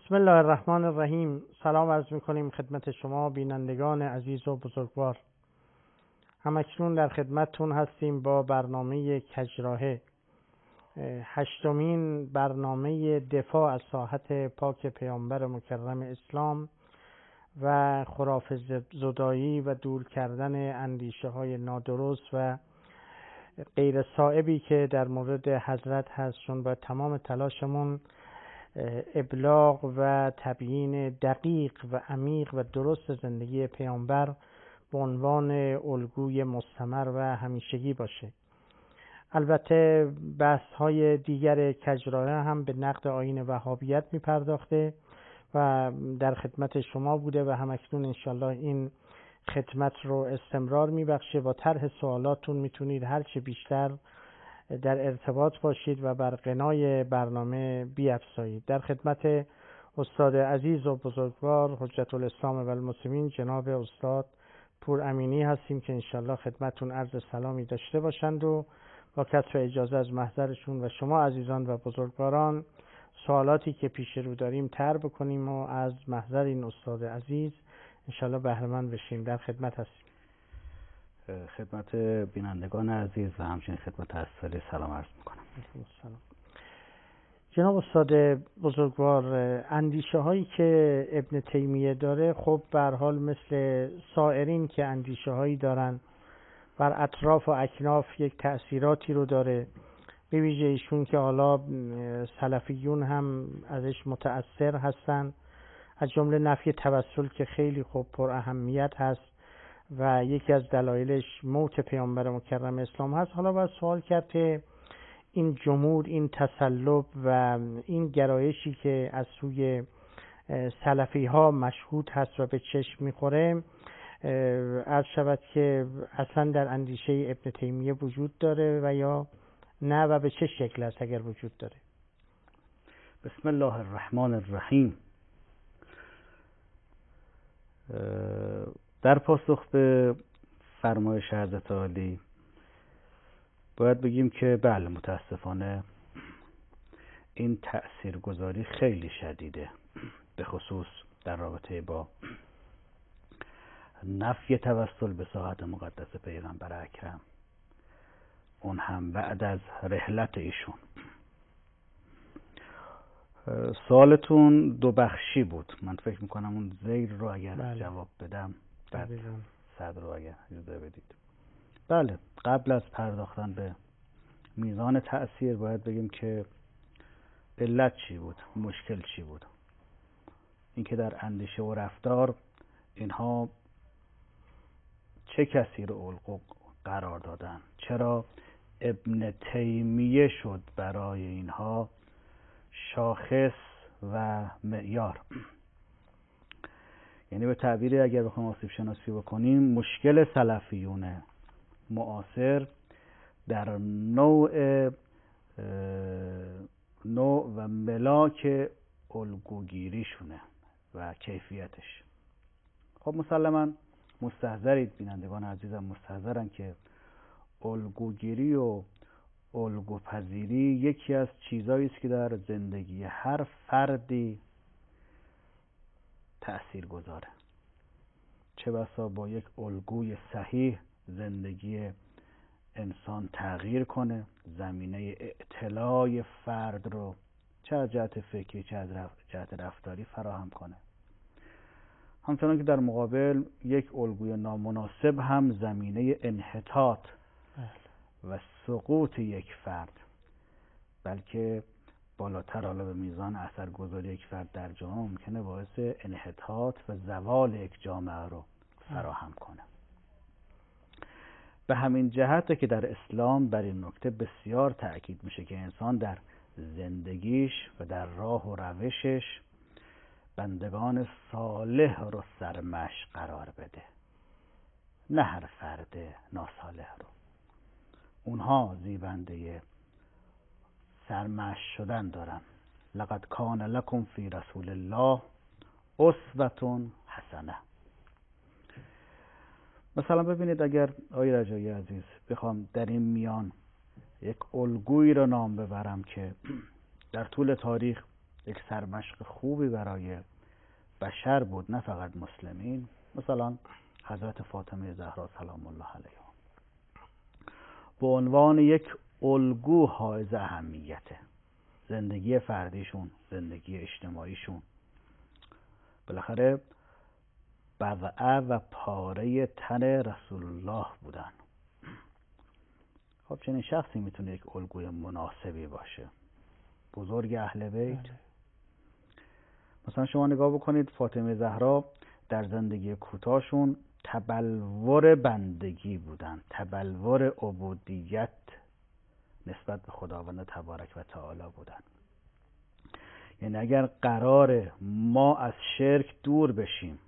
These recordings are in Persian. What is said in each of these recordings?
بسم الله الرحمن الرحیم. سلام عرض می‌کنیم خدمت شما بینندگان عزیز و بزرگوار. همکنون در خدمتتون هستیم با برنامه کجراهه، هشتمین برنامه دفاع از ساحت پاک پیامبر مکرم اسلام و خرافه زدایی و دور کردن اندیشه های نادرست و غیر صائبی که در مورد حضرت هست، چون با تمام تلاشمون ابلاغ و تبیین دقیق و عمیق و درست زندگی پیامبر به عنوان الگوی مستمر و همیشگی باشه. البته بحث های دیگر کجراهه هم به نقد آیین وهابیت می پرداخته و در خدمت شما بوده و همکنون انشالله این خدمت رو استمرار می بخشه. با طرح سوالاتون میتونید هرچه بیشتر در ارتباط باشید و بر غنای برنامه بیفزایید. در خدمت استاد عزیز و بزرگوار حجت الاسلام و المسلمین جناب استاد پور امینی هستیم که انشالله خدمتون عرض سلامی داشته باشند و با کسب اجازه از محضرشون و شما عزیزان و بزرگواران سوالاتی که پیش رو داریم طرح بکنیم و از محضر این استاد عزیز انشالله بهره مند بشیم. در خدمت هستیم. خدمت بینندگان عزیز و همچنین خدمت اصلی سلام عرض میکنم. سلام. جناب استاد بزرگوار، اندیشه هایی که ابن تیمیه داره خب به هر حال مثل سائرین که اندیشه هایی دارن بر اطراف و اکناف یک تأثیراتی رو داره، به ویژه ایشون که حالا سلفیون هم ازش متأثر هستن، از جمله نفی توسل که خیلی خوب پر اهمیت هست و یکی از دلایلش موت پیامبر مکرم اسلام هست. حالا باید سوال کرد که این جمود، این تسلب و این گرایشی که از سوی سلفی ها مشهود هست و به چشم میخوره، عرض شود که اصلا در اندیشه ابن تیمیه وجود داره و یا نه و به چه شکل است اگر وجود داره؟ بسم الله الرحمن الرحیم. در پاسخ به فرمایش حضرت عالی باید بگیم که بله، متاسفانه این تأثیرگذاری خیلی شدیده، به خصوص در رابطه با نفی توسل به ساحت مقدس پیغمبر اکرم، اون هم بعد از رحلت ایشون. سوالتون دو بخشی بود، من فکر میکنم اون زیر رو اگر جواب بدم بعد صدر رو اگر اجازه بدید. بله، قبل از پرداختن به میزان تأثیر باید بگیم که علت چی بود، مشکل چی بود. اینکه در اندیشه و رفتار اینها چه کسی رو الگو قرار دادن، چرا ابن تیمیه شد برای اینها شاخص و معیار. یعنی به تعبیری اگر بخوایم آسیب شناسی بکنیم، مشکل سلفیون معاصر در نوع و ملاک الگوگیریشونه و کیفیتش. خب مسلماً مستحضرید، بینندگان عزیزم مستحضرن که الگوگیری و الگوپذیری یکی از چیزایی است که در زندگی هر فردی تأثیر گذاره. چه بسا با یک الگوی صحیح زندگی انسان تغییر کنه، زمینه اطلاع فرد رو چه از جهت فکری چه از جهت رفتاری فراهم کنه. همچنان که در مقابل یک الگوی نامناسب هم زمینه انحطاط و سقوط یک فرد، بلکه بالاتر حالا به میزان اثرگذاری یک فرد در جامعه ممکنه باعث انحطاط و زوال یک جامعه رو فراهم کنه. به همین جهته که در اسلام بر این نکته بسیار تأکید میشه که انسان در زندگیش و در راه و روشش بندگان صالح رو سرمشق قرار بده، نه هر فرد ناصالح رو. اونها زیبنده سرمشق شدن دارن. لقد کان لکم فی رسول الله اسوة حسنه. مثلا ببینید، اگر آقای رجایی عزیز بخوام در این میان یک الگویی رو نام ببرم که در طول تاریخ یک سرمشق خوبی برای بشر بود، نه فقط مسلمین. مثلا حضرت فاطمه زهرا سلام الله علیها به عنوان یک الگو حائز اهمیته. زندگی فردیشون، زندگی اجتماعیشون بالاخره بضعه و پاره تن رسول الله بودن. خب چنین شخصی میتونه یک الگوی مناسبی باشه. بزرگ اهل بیت. مثلا شما نگاه بکنید فاطمه زهرا در زندگی کوتاهشون تبلور بندگی بودن، تبلور عبودیت نسبت به خداوند تبارک و تعالی بودن. یعنی اگر قرار ما از شرک دور بشیم،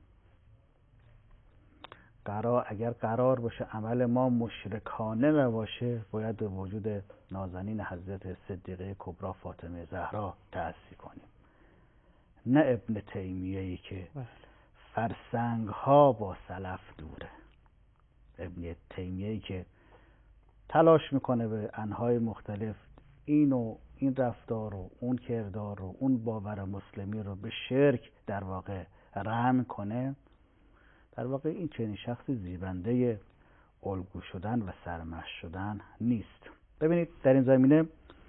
اگر قرار باشه عمل ما مشرکانه نباشه، باید به وجود نازنین حضرت صدیقه کبری فاطمه زهرا تأسی کنیم، نه ابن تیمیه‌ای که فرسنگ ها با سلف دوره. ابن تیمیه‌ای که تلاش میکنه به انهای مختلف این رفتار و اون کردار و اون باور مسلمی رو به شرک در واقع رهن کنه، در واقع این چنین شخصی زیبنده الگو شدن و سرمشق شدن نیست. ببینید در این زمینه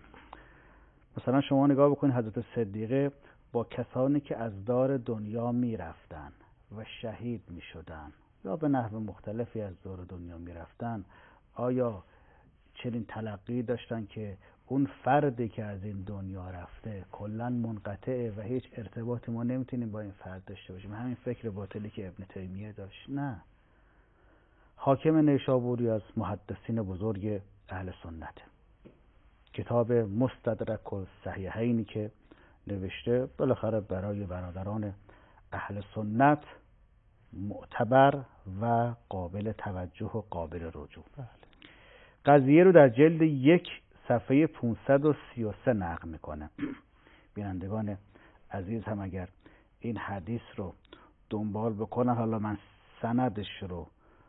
مثلا شما نگاه بکنید حضرت صدیقه با کسانی که از دار دنیا می رفتن و شهید می شدن یا به نحو مختلفی از دار دنیا می رفتن، آیا چنین تلقی داشتن که اون فردی که از این دنیا رفته کلا منقطعه و هیچ ارتباطی ما نمیتونیم با این فرد داشته باشیم؟ همین فکر باطلی که ابن تیمیه داشت. نه، حاکم نیشابوری از محدثین بزرگ اهل سنت، کتاب مستدرک الصحیحینی که نوشته بالاخره برای برادران اهل سنت معتبر و قابل توجه و قابل رجوع. قضیه رو در جلد 1 صفحه 533 نقل میکنه. بینندگان عزیز هم اگر این حدیث رو دنبال بکنن، حالا من سندش رو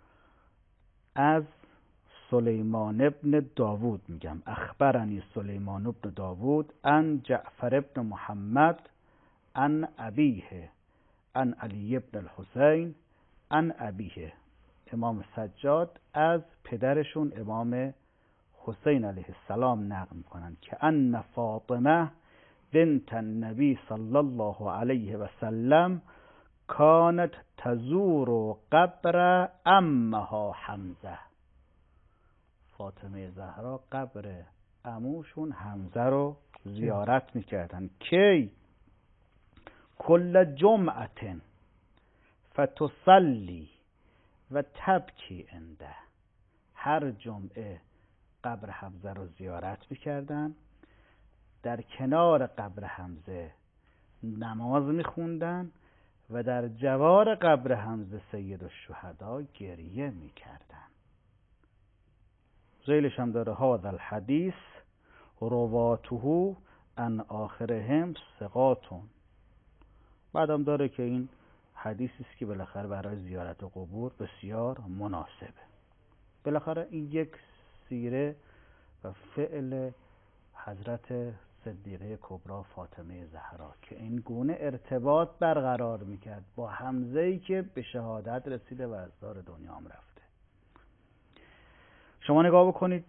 از سلیمان ابن داوود میگم. اخبرنی سلیمان ابن داوود ان جعفر ابن محمد ان ابیه ان علی ابن الحسین ان ابیه. امام سجاد از پدرشون امام حسین علیه السلام نقل میکنن که ان فاطمه بنت النبی صلی الله علیه و سلم کانت تزور قبر عمها حمزه. فاطمه زهرا قبر عموشون حمزه رو زیارت میکردن. کی؟ کل جمعه فتصلی و تبکی عنده. هر جمعه قبر حمزه رو زیارت میکردن، در کنار قبر حمزه نماز میخوندن و در جوار قبر حمزه سید الشهدا گریه میکردن. ذیلش هم داره هذا الحدیث رواته ان آخرهم ثقاتون. بعدم داره که این حدیثی است که بالاخره برای زیارت قبور بسیار مناسبه. بالاخره این یک سیره و فعل حضرت صدیقه کبری فاطمه زهرا که این گونه ارتباط برقرار میکرد با حمزه‌ای که به شهادت رسیده و از دار دنیا هم رفته. شما نگاه بکنید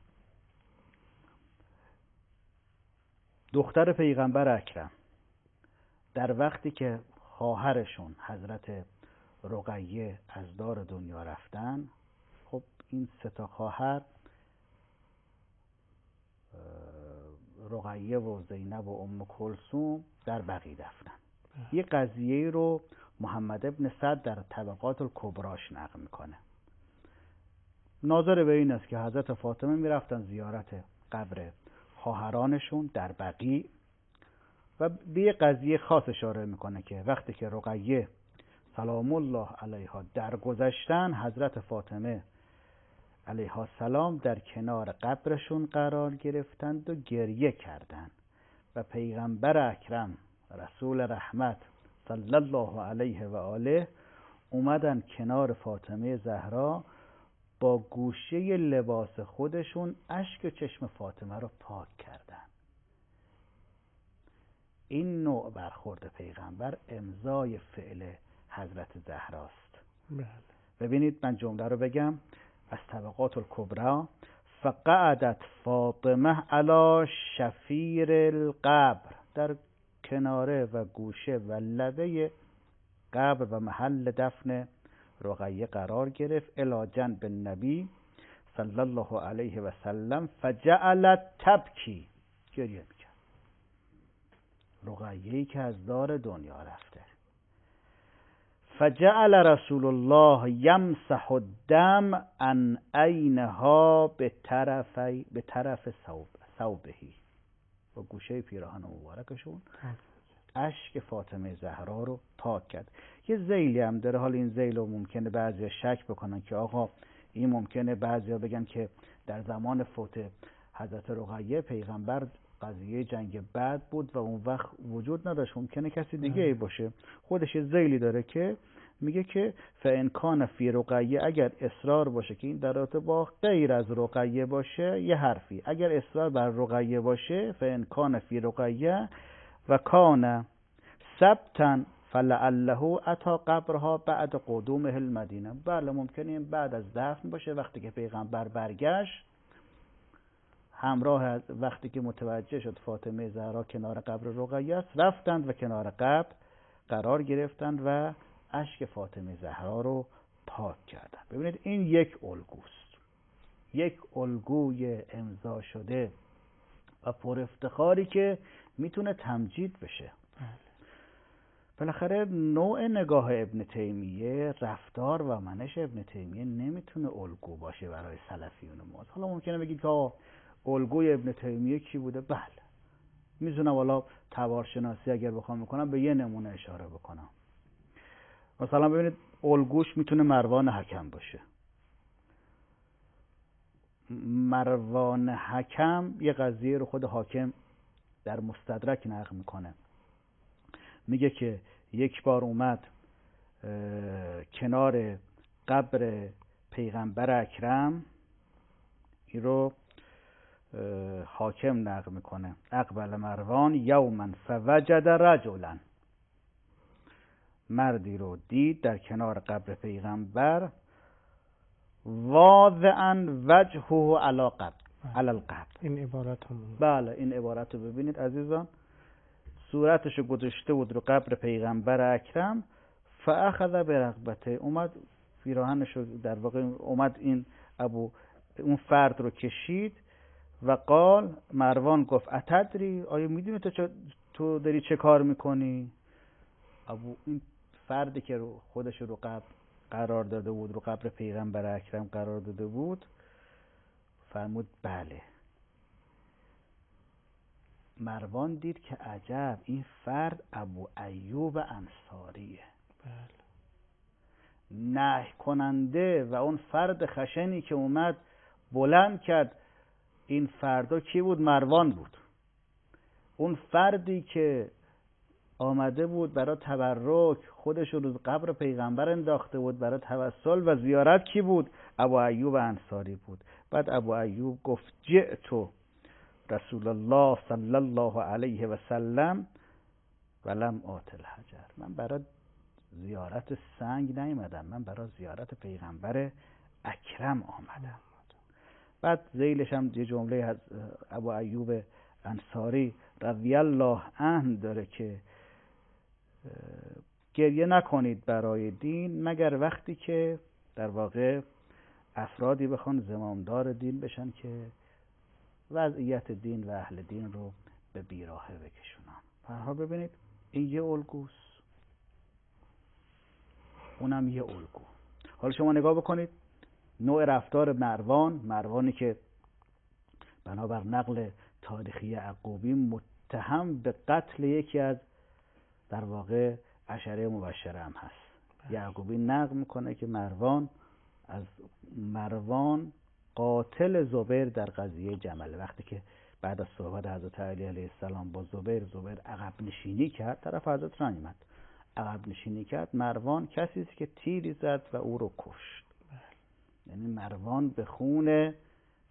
دختر پیغمبر اکرم در وقتی که خواهرشون حضرت رقیه از دار دنیا رفتن، خب این 3 خواهر رقیه و زینب و ام کلثوم در بقیع دفنن. یه قضیه رو محمد ابن سعد در طبقات الکبراش نقل میکنه. ناظر به این است که حضرت فاطمه میرفتن زیارت قبر خواهرانشون در بقیع و به یه قضیه خاص اشاره میکنه که وقتی که رقیه سلام الله علیها درگذشتن، حضرت فاطمه علیها السلام در کنار قبرشون قرار گرفتند و گریه کردند و پیغمبر اکرم رسول رحمت صلی الله علیه و آله اومدن کنار فاطمه زهرا با گوشه لباس خودشون اشک چشم فاطمه رو پاک کردن. این نوع برخورد پیغمبر امضای فعل حضرت زهراست. بله. ببینید من جمله رو بگم از طبقات الکبری: فقعدت فاطمه علی شفیر القبر، در کناره و گوشه و لبه قبر و محل دفن رقیه قرار گرفت، الی جنب النبی صلی الله علیه و سلم، فجعلت تبکی، گریه میکرد. رقیه‌ای که از دار دنیا رفته. فجعل رسول الله یمسح الدم عن عینها به طرف ثوبهی، با گوشه پیراهن مبارکشون اشک فاطمه زهرا رو پاک کرد. یه ذیلی هم داره، حال این ذیل رو ممکنه بعضی شک بکنن که آقا این ممکنه بعضی بگن که در زمان فوت حضرت رقیه پیغمبر قضیه جنگ بدر بود و اون وقت وجود نداشت، ممکنه کسی دیگه ای باشه. خودش یه ذیلی داره که میگه که فإن کان فی رقیه، اگر اصرار باشه که این در رابطه با غیر از رقیه باشه یه حرفی، اگر اصرار بر رقیه باشه فإن کان فی رقیه و کان سبتا فلعله اتی قبرها بعد قدومه المدینه. بله ممکنه این بعد از دفن باشه، وقتی که پیغمبر برگشت همراه وقتی که متوجه شد فاطمه زهرا کنار قبر رقیه است، رفتند و کنار قبر قرار گرفتند و اشک فاطمه زهرا رو پاک کردند. ببینید این یک الگوست، یک الگوی امضا شده و پر افتخاری که میتونه تمجید بشه. بالاخره نوع نگاه ابن تیمیه، رفتار و منش ابن تیمیه نمیتونه الگو باشه برای سلفیون ما. حالا ممکنه بگید که الگوی ابن تیمیه کی بوده؟ بله میزونم والا تبارشناسی اگر بخوام میکنم به یه نمونه اشاره بکنم. مثلا ببینید الگوش میتونه مروان حکم باشه. مروان حکم یه قضیه رو خود حاکم در مستدرک نقل میکنه، میگه که یک بار اومد کنار قبر پیغمبر اکرم، این رو حاکم نقل میکنه: اقبل مروان یوما فوجد رجلا، مردی رو دید در کنار قبر پیغمبر، واضعا وجهه علی القبر. این عبارت هم بله این عبارت رو ببینید عزیزان، صورتشو گذاشته بود رو قبر پیغمبر اکرم، فاخذ برغبته، اومد پیراهنشو در واقع اومد این اون فرد رو کشید و قال، مروان گفت اتدری، آیا میدونی تو داری چه کار میکنی؟ این فردی که خودش رو قبر قرار داده بود، رو قبر پیغمبر اکرم قرار داده بود، فرمود بله. مروان دید که عجب، این فرد ابو ایوب انصاریه. بله. نهی کننده و اون فرد خشنی که اومد بلند کرد این فردا کی بود؟ مروان بود. اون فردی که آمده بود برای تبرک، خودش رو قبر پیغمبر انداخته بود برای توسل و زیارت، کی بود؟ ابو ایوب انصاری بود. بعد ابو ایوب گفت جئت رسول الله صلی الله علیه و سلم ولم آت الحجر، من برای زیارت سنگ نیامدم، من برای زیارت پیغمبر اکرم آمدم. بعد ذیلش هم یه جمله از ابو ایوب انصاری رضی الله عنه داره که گریه نکنید برای دین مگر وقتی که در واقع افرادی بخوان زمامدار دین بشن که وضعیت دین و اهل دین رو به بیراهه بکشونن. فرها ببینید این یه الگوست، اونم یه الگو. حالا شما نگاه بکنید نوع رفتار مروانی که بنابر نقل تاریخی یعقوبی متهم به قتل یکی از در واقع عشره مبشره هم هست. یعقوبی نقل میکنه که مروان قاتل زبیر در قضیه جمل، وقتی که بعد از صحبت حضرت علی علیه السلام با زبیر عقب نشینی کرد، طرف حضرت را نیامد، عقب نشینی کرد، مروان کسی است که تیری زد و او رو کشت. یعنی مروان به خون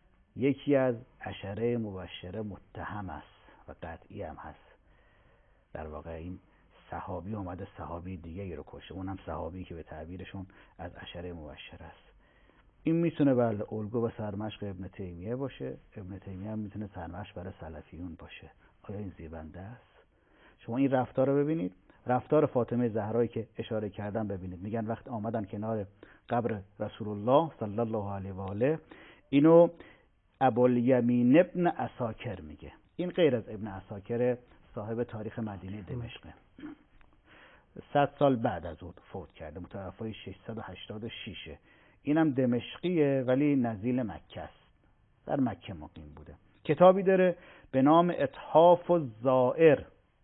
یکی از عشره مبشره متهم است و قطعی هم هست. در واقع این صحابی اومده صحابی دیگه ای رو کشته، اونم صحابی که به تعبیرشون از عشره مبشره است. این میتونه بله الگو و سرمشق ابن تیمیه باشه، ابن تیمیه هم میتونه سرمشق برای سلفیون باشه. آیا این زیبنده است؟ شما این رفتار رو ببینید، رفتار فاطمه زهرایی که اشاره کردم ببینید. میگن وقت آمدن کنار قبر رسول الله صلی الله علیه و آله، اینو ابوالیمین ابن عساکر میگه. این غیر از ابن عساکر صاحب تاریخ مدینه دمشقه، 100 سال بعد از اون فوت کرده، متوفای 686. اینم دمشقیه ولی نزیل مکه است، در مکه مقیم بوده. کتابی داره به نام اتحاف الزائر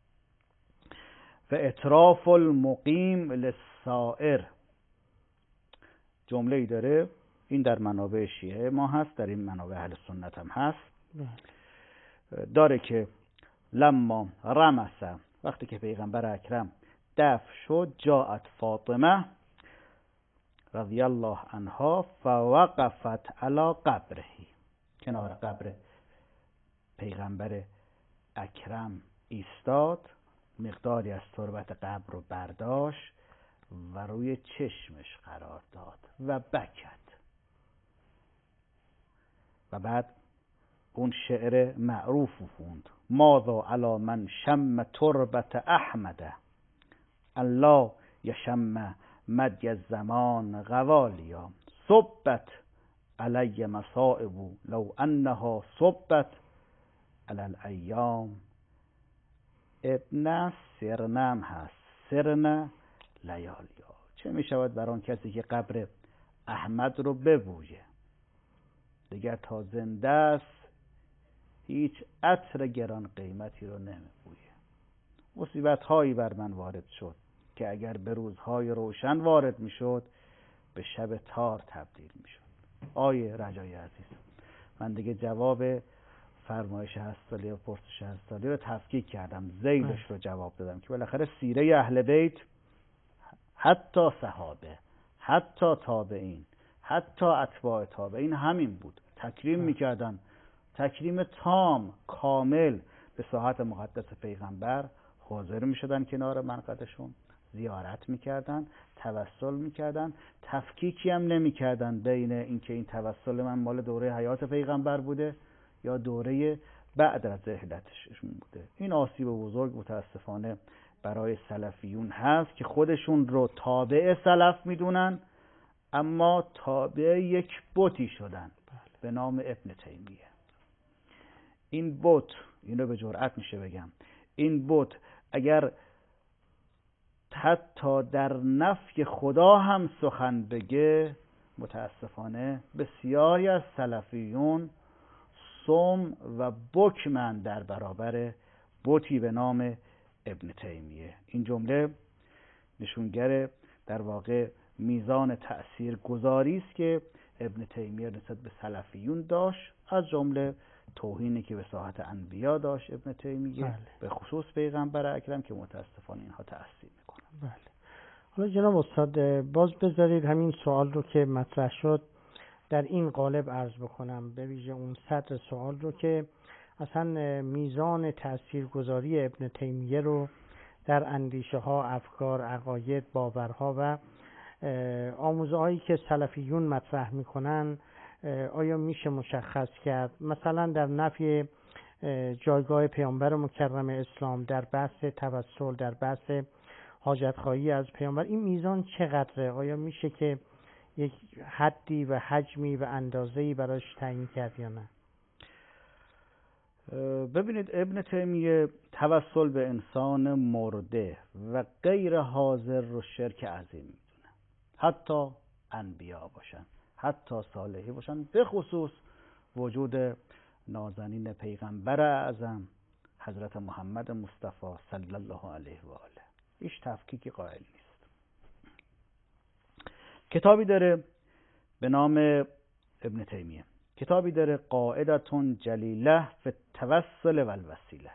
و اطراف المقیم للسائر. جمله‌ای داره، این در منابع شیعه ما هست، در این منابع اهل سنت هم هست. داره که لما رمسه، وقتی که پیغمبر اکرم دفن شد، جاءت فاطمه رضی الله عنها فوقفت علی قبره، کنار قبر پیغمبر اکرم ایستاد، مقداری از تربت قبر رو برداشت و روی چشمش قرار داد و بکت. و بعد اون شعر معروف خوند: ماذا علی من شم تربت احمد الله یشم مدی الزمان غوالیا صبت علی مصائب لو انها صبت علی الایام. ابن سرنم هست، سرن لیالیا. چه می شود بر آن کسی که قبر احمد رو ببویه، دیگر تا زنده است هیچ عطر گران قیمتی رو نمیبویه. مصیبت هایی بر من وارد شد که اگر به روزهای روشن وارد می شد به شب تار تبدیل می شد. آیه رجای عزیز، من دیگه جواب فرمایش 8 سالی و پرسش 8 سالی رو تفکیک کردم، ذیلش رو جواب دادم که بالاخره سیره اهل بیت، حتی صحابه، حتی تابعین، حتی اتباع تابعین همین بود. تکریم میکردن، تکریم تام کامل به ساحت مقدس پیغمبر، حاضر میشدن کنار منقدشون، زیارت میکردن، توسل میکردن، تفکیکی هم نمیکردن بین اینکه این توسل من مال دوره حیات پیغمبر بوده یا دوره بعد از رحلتشون بوده. این آسیب بزرگ متاسفانه برای سلفیون هست که خودشون رو تابع سلف میدونن اما تابع یک بتی شدن به نام ابن تیمیه. این بت، اینو به جرئت میشه بگم، این بت اگر حتی در نفی خدا هم سخن بگه، متاسفانه بسیاری از سلفیون صم و بکمن در برابر بتی به نام ابن تیمیه. این جمله نشونگر در واقع میزان تأثیر گذاری است که ابن تیمیه نسبت به سلفیون داشت، از جمله توهینی که به ساحت انبیا داشت ابن تیمیه، به خصوص پیغمبر اکرم، که متاسفانه اینها تأثیر میکنه. بله. حالا جناب استاد باز بذارید همین سوال رو که مطرح شد در این قالب عرض بکنم، به ویژه اون سطر سوال رو که اصلا میزان تاثیرگذاری ابن تیمیه رو در اندیشه ها، افکار، عقاید، باورها و آموزه هایی که سلفیون مطرح میکنن آیا میشه مشخص کرد؟ مثلا در نفی جایگاه پیامبر مکرم اسلام، در بحث توسل، در بحث حاجتخواهی از پیامبر، این میزان چقدره؟ آیا میشه که یک حدی و حجمی و اندازه‌ای براش تعیین کرد یا نه؟ ببینید ابن تیمیه توسل به انسان مرده و غیر حاضر رو شرک عظیم میدونه، حتی انبیا باشن، حتی صالحی باشن، به خصوص وجود نازنین پیغمبر اعظم حضرت محمد مصطفی صلی الله علیه و آله. هیچ تفکیکی قائل نیست. کتابی داره به نام ابن تیمیه، کتابی داره قاعدتون جلیله فی التوسل و الوسیله.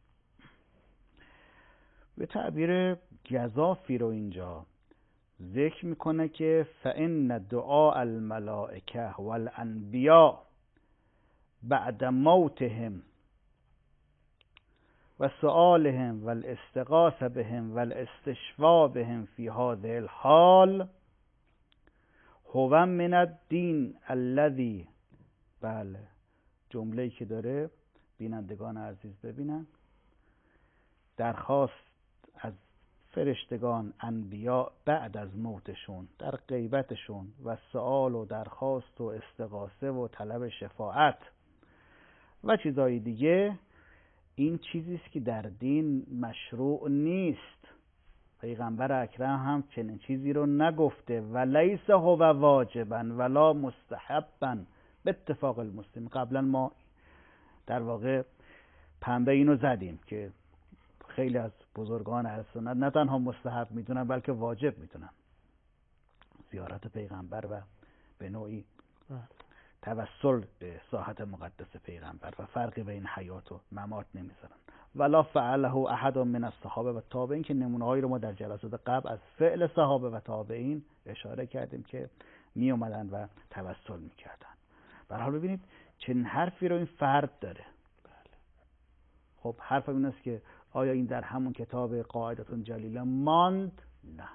به تعبیر گزافی رو اینجا ذکر میکنه که فإن دعاء الملائکه والانبیاء بعد موتهم و سؤالهم و الاستغاثه بهم و الاستشفاء بهم فی هذه الحال هو من الدین الذی. بله، جمله‌ای که داره بینندگان عزیز ببینن، درخواست از فرشتگان انبیا بعد از موتشون در غیبتشون و سؤال و درخواست و استغاثه و طلب شفاعت و چیزای دیگه، این چیزی است که در دین مشروع نیست. پیغمبر اکرم هم چنین چیزی رو نگفته و لیس هو واجبا ولا مستحبا به اتفاق المسلمین. قبلا ما در واقع پنبه اینو زدیم که خیلی از بزرگان اهل سنت نه تنها مستحب میدونن بلکه واجب میدونن زیارت پیغمبر و به نوعی توسل به ساحت مقدس پیغمبر و فرقی بین حیات و ممات نمیذارن. ولا فعله احد من الصحابه و تابعین، که نمونه‌هایی رو ما در جلسات قبل از فعل صحابه و تابعین اشاره کردیم که می اومدن و توسل میکردن. به هر حال ببینید چنین حرفی رو این فرد داره. خب حرف این است که آیا این در همون کتاب قاعدة جلیله ماند؟ نه،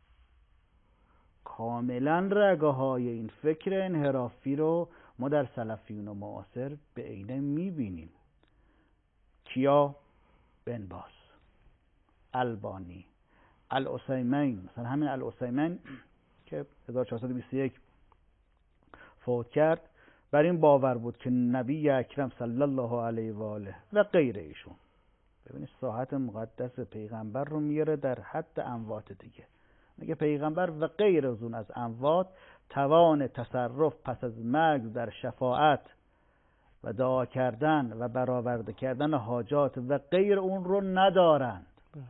کاملا رگه های این فکر انحرافی رو ما در سلفیون و معاصر به عینه میبینیم. کیا؟ بن باز، البانی، العثیمین. مثلا همین العثیمین که 1421 فوت کرد، بر این باور بود که نبی اکرم صلی الله علیه و آله و غیر ایشون، ببینید ساحت مقدس پیغمبر رو میاره در حد اموات دیگه، میگه پیغمبر و غیر از اون از اموات توان تصرف پس از مرگ در شفاعت و دعا کردن و برآورده کردن حاجات و غیر اون رو ندارند.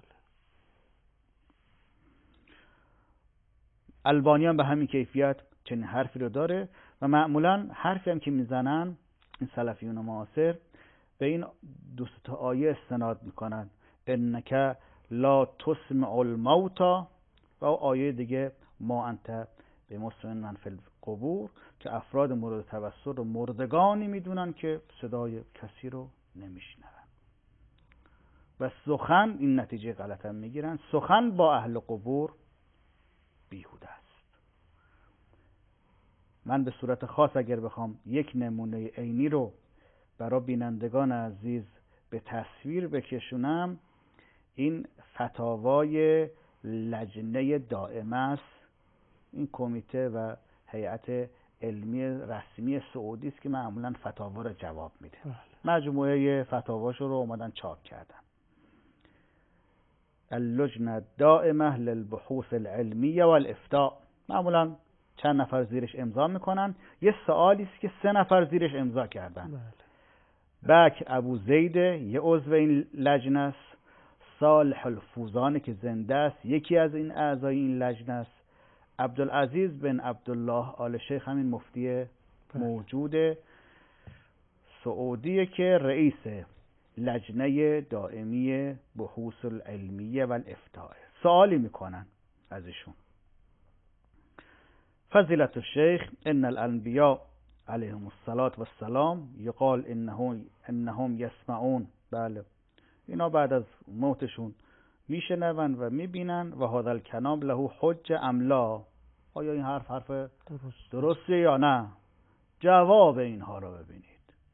البانی هم به همین کیفیت چنین حرفی رو داره و معمولا حرفی هم که میزنن این سلفیون معاصر به این دو تا آیه استناد میکنن، انک لا تسمع الموتى و آیه دیگه ما انت به مسمع من فی القبور، که افراد مورد توسل رو مردگانی میدونن که صدای کسی رو نمیشنون و سخن، این نتیجه غلط هم میگیرن، سخن با اهل قبور بیهوده است. من به صورت خاص اگر بخوام یک نمونه عینی رو برای بینندگان عزیز به تصویر بکشونم، این فتاوای لجنه دائمه است. این کمیته و هیئت علمی رسمی سعودی است که معمولا فتاوا رو جواب میده. مجموعه فتاواشو رو اومدن چاپ کردن. اللجنه الدائمه للبحوث العلمیه والافتاء. معمولا چند نفر زیرش امضا میکنن. یه سوالی است که 3 نفر زیرش امضا کردن. بکر ابو زید یه عضو این لجنه است، صالح الفوزانی که زنده است یکی از این اعضای این لجنه است، عبدالعزیز بن عبدالله آل شیخ همین مفتی موجود سعودیه که رئیس لجنه دائمی بحوث العلمیه و الافتاء. سوالی میکنن از ایشون، فضیلت الشیخ ان الانبیاء علیهم الصلاة والسلام یقال انهم یسمعون. بله، اینا بعد از موتشون میشنون و میبینن و هذا الکلام له حجه ام لا. آیا این حرف درسته یا نه؟ جواب اینها رو ببینید.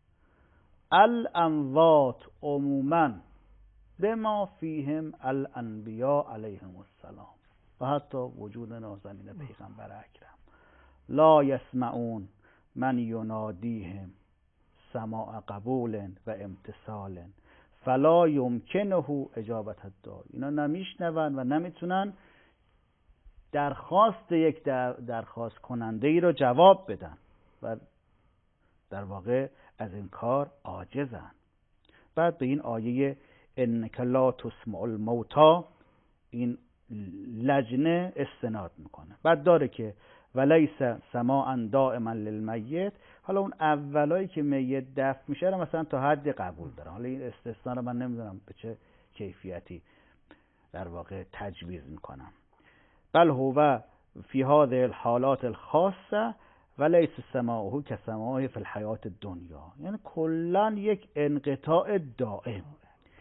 الاموات عموما بما فیهم الانبیاء علیهم السلام و حتی وجود نازنین پیغمبر اکرم لا یسمعون من ینادیهم سماع قبول و امتثال فلا یمکنه اجابت الداعی. اینا نمیشنون و نمیتونن درخواست یک درخواست کننده ای رو جواب بدن و در واقع از این کار عاجزن. بعد به این آیه انک لا تسمع الموتى این لجنه استناد میکنه. بعد داره که ولیس سماعا دائما للمیت. حالا اون اولایی که میت دفن میشه رو مثلا تا حدی قبول دارم. حالا این استثنا رو من نمیدونم به چه کیفیتی در واقع تجویز میکنم. بل هو فی هذه الحالات الخاصه ولیس سماعه کسماعه فی الحیات الدنیا. یعنی کلا یک انقطاع دائم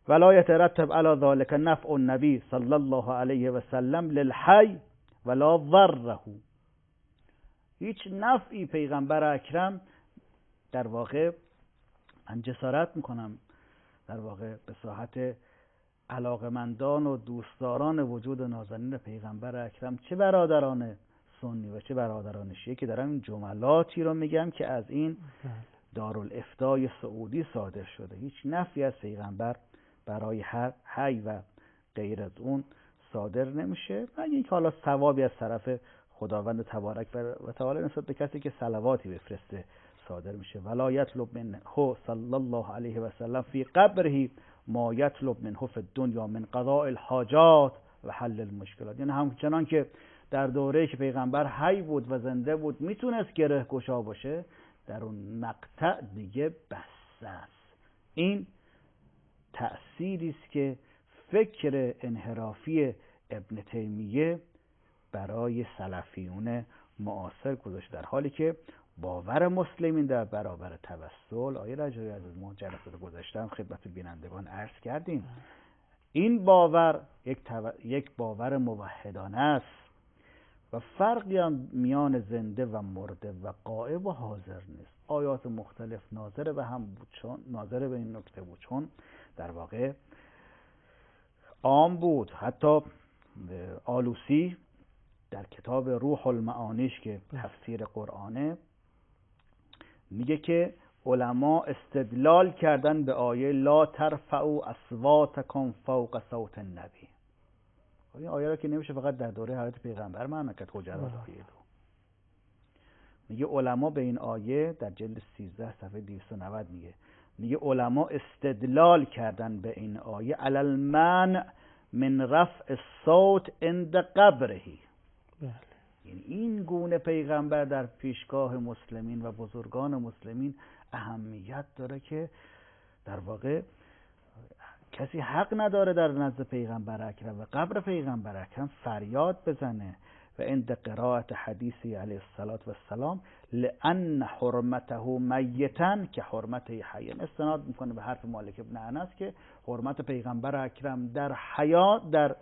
ولا يترتب على ذلك نفع النبی صلی الله علیه و سلم للحی ولا ضره. هیچ نفعی پیغمبر اکرم، در واقع من جسارت میکنم در واقع به صحت علاقمندان و دوستداران وجود نازنین پیغمبر اکرم، چه برادران سنی و چه برادران شیعه، که دارم این جملاتی رو میگم که از این دارالافتای سعودی صادر شده. هیچ نفعی از پیغمبر برای هر حی و غیر از اون صادر نمیشه، مگر اینکه حالا ثوابی از طرف خداوند تبارک و تعالی نسبت به کسی که صلواتی بفرسته صادر میشه. ولا یطلب منه صلی الله علیه و سلم فی قبره ما یطلب منه فی الدنیا من قضاء الحاجات و حل المشکلات. یعنی همچنان که در دوره‌ای که پیغمبر حی بود و زنده بود میتونست گره گشا باشه، در اون مقطع دیگه بسته است. این تأثیری است که فکر انحرافی ابن تیمیه برای سلفیون معاصر گذاشت، در حالی که باور مسلمین در برابر توسل، آیه رجایی از ما جلسات گذاشتم خدمت بینندگان عرض کردیم، این باور یک باور موحدانه است و فرقی هم میان زنده و مرده و غائب و حاضر نیست. آیات مختلف ناظر به هم بود، چون ناظر به این نکته بود، چون در واقع عام بود. حتی آلوسی در کتاب روح المعانیش که تفسیر قرآنه میگه که علما استدلال کردن به آیه لا ترفعوا اصواتکم فوق صوت النبی. این آیه را که نمیشه فقط در دوره حضرت پیغمبر معنی کرد. حجرات آیه 2 میگه علما به این آیه در جلد 13 صفحه 290 میگه علما استدلال کردن به این آیه علی المنع من رفع الصوت عند قبره. یعنی این گونه پیغمبر در پیشگاه مسلمین و بزرگان مسلمین اهمیت داره که در واقع کسی حق نداره در نزد پیغمبر اکرم و قبر پیغمبر اکرم فریاد بزنه. و عند قرائت حدیثی علیه السلام لأن حرمته میتن که حرمته حی، استناد میکنه به حرف مالک ابن انس که حرمت پیغمبر اکرم در حیات، در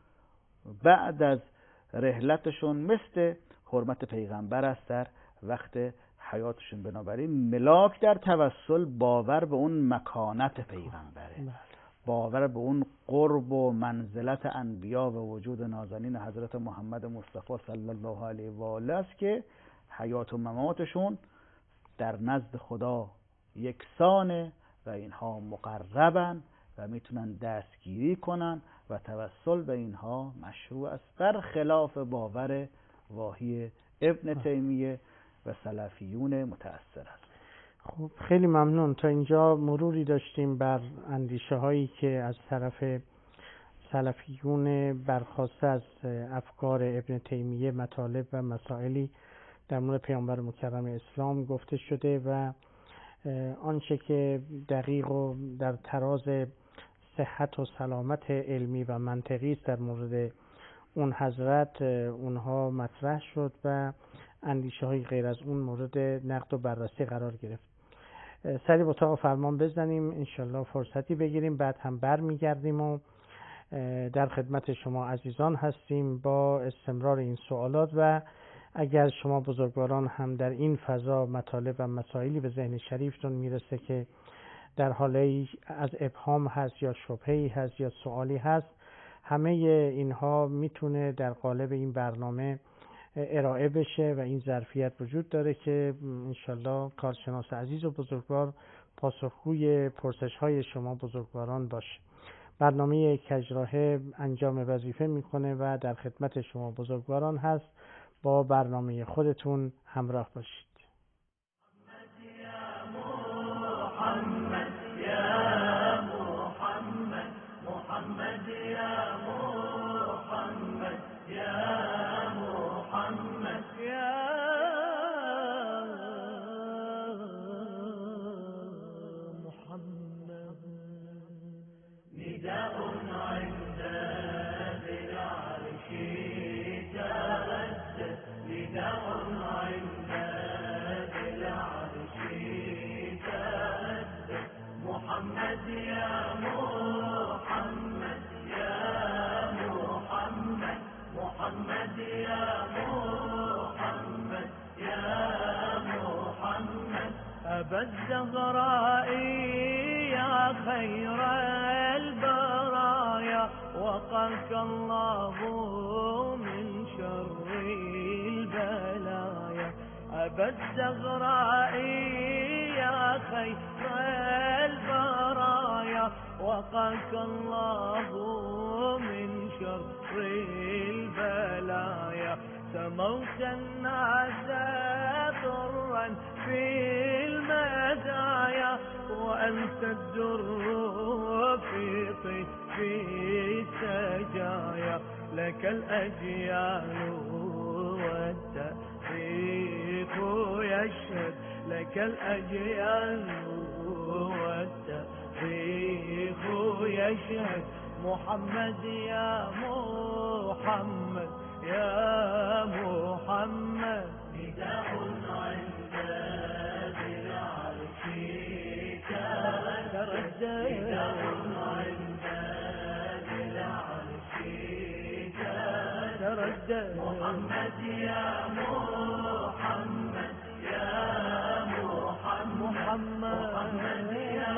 بعد از رحلتشون مثل حرمت پیغمبر است در وقت حیاتشون. بنابراین ملاک در توسل باور به اون مکانت پیغمبره، باور به اون قرب و منزلت انبیا و وجود نازنین حضرت محمد مصطفی صلی الله علیه و آله است که حیات و مماتشون در نزد خدا یکسانه و اینها مقربن و میتونن دستگیری کنن و توسل به اینها مشروع است، بر خلاف باور واهی ابن تیمیه و سلفیون متأثر است. خب خیلی ممنون. تا اینجا مروری داشتیم بر اندیشه هایی که از طرف سلفیون برخواسته از افکار ابن تیمیه، مطالب و مسائلی در مورد پیامبر مکرم اسلام گفته شده و آنچه که دقیق و در تراز صحت و سلامت علمی و منطقی است در مورد اون حضرت اونها مطرح شد و اندیشه های غیر از اون مورد نقد و بررسی قرار گرفت. سریع با اتاق فرمان بزنیم، انشالله فرصتی بگیریم، بعد هم بر میگردیم و در خدمت شما عزیزان هستیم با استمرار این سوالات. و اگر شما بزرگواران هم در این فضا مطالب و مسائلی به ذهن شریفتون میرسه که در حالی از ابهام هست یا شبهه‌ای هست یا سوالی هست، همه اینها میتونه در قالب این برنامه ارائه بشه و این ظرفیت وجود داره که انشالله کارشناس عزیز و بزرگوار پاسخگوی پرسش‌های شما بزرگواران باشه. برنامه کجراهه انجام وظیفه میکنه و در خدمت شما بزرگواران هست. با برنامه خودتون همراه باشید. نداء عند أبا الزهراء يا خير البرايا وقاك الله من شر البلايا. أبا الزهراء يا خير البرايا وقاك الله من شر البلايا. سموت الناس ضرا في المزايا وأنت الدر في السجايا. لك الأجيال والتاريخ يشهد، لك الأجيال والتاريخ يشهد. محمد يا محمد يا محمد نداء عند ذي العرش تردد، نداء عند ذي العرش تردد. محمد يا محمد يا محمد محمد يا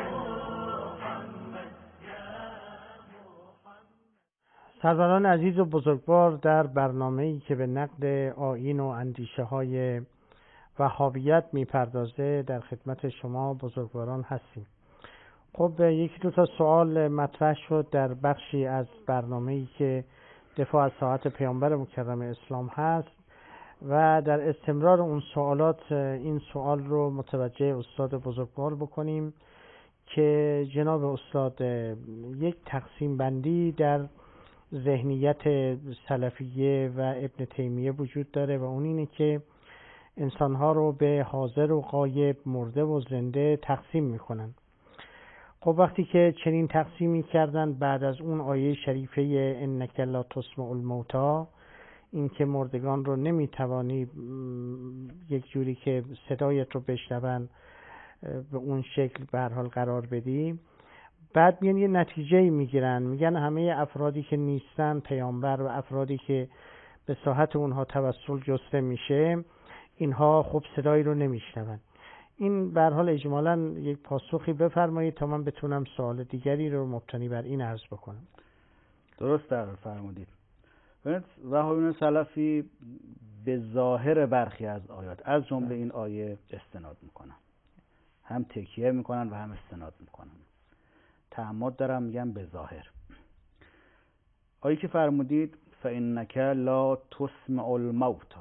سروران عزیز و بزرگوار، در برنامه‌ای که به نقد آیین و اندیشه‌های وهابیت میپردازه در خدمت شما بزرگواران هستیم. خب یکی دو تا سوال مطرح شد در بخشی از برنامه‌ای که دفاع از ساحت پیامبر مکرم اسلام هست و در استمرار اون سوالات این سوال رو متوجه استاد بزرگوار بکنیم که جناب استاد یک تقسیم بندی در ذهنیت سلفیه و ابن تیمیه وجود داره و اون اینه که انسانها رو به حاضر و غایب، مرده و زنده تقسیم میکنن. خب وقتی که چنین تقسیمی کردن، بعد از اون آیه شریفه انک لا تسمع الموتی، این که مردگان رو نمیتوانی یک جوری که صدایت رو بشنون به اون شکل به هر حال قرار بدی، بعد میان یه نتیجه میگیرن، میگن همه افرادی که نیستن پیامبر و افرادی که به ساحت اونها توسل جسته میشه، اینها خب صدایی رو نمیشنون. این به هر حال اجمالاً یک پاسخی بفرمایید تا من بتونم سوال دیگری رو مبتنی بر این عرض بکنم. درست در فرمودید. وهابیون سلفی به ظاهر برخی از آیات از جمله این آیه استناد میکنن، هم تکیه میکنن و هم استناد میکنن. تعمد دارم میگم به ظاهر. آیه که فرمودید فإنک لا تسمع الموتی،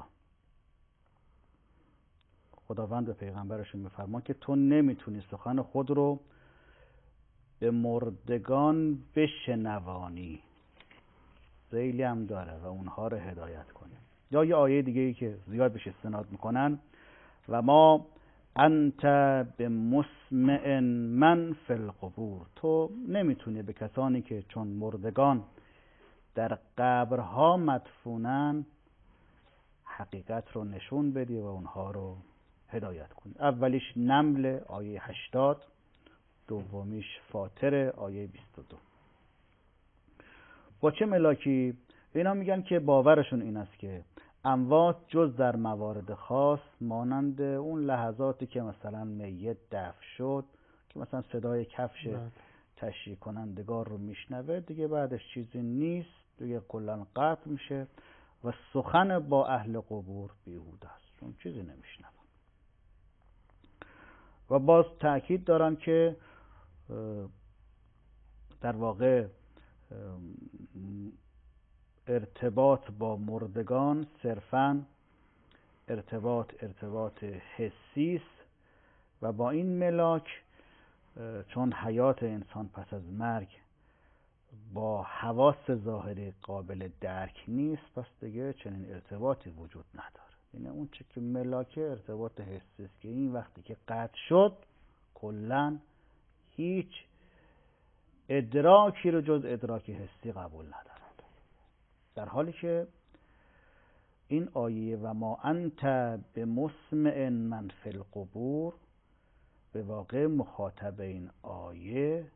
خداوند به پیغمبرشون میفرمان که تو نمیتونی سخن خود رو به مردگان بشنوانی، ذیلی هم داره و اونها رو هدایت کنی. یا یه آیه دیگه ای که زیاد بهش استناد میکنن و ما انت بمسمع من فی القبور، تو نمیتونی به کسانی که چون مردگان در قبرها مدفونن حقیقت رو نشون بدی و اونها رو هدایت کنی. اولیش نمل آیه 80، دومیش فاطر آیه 22. با چه ملاکی؟ اینا میگن که باورشون این است که اموات جز در موارد خاص مانند اون لحظاتی که مثلا میت دفن شد که مثلا صدای کفش تشریح کنندگار رو میشنوه، دیگه بعدش چیزی نیست، دیگه کلا قطع میشه و سخن با اهل قبور بیهوده است، چون چیزی نمیشنوه. و باز تأکید دارن که در واقع ارتباط با مردگان صرفاً ارتباط حسی است و با این ملاک چون حیات انسان پس از مرگ با حواس ظاهری قابل درک نیست، پس دیگه چنین ارتباطی وجود نداره. یعنی اون چه که ملاک ارتباط حسی است که این وقتی که قطع شد کلاً هیچ ادراکی رو جز ادراک حسی قبول ندارد. در حالی که این آیه و ما انت بمسمع من فی القبور به واقع مخاطب این آیه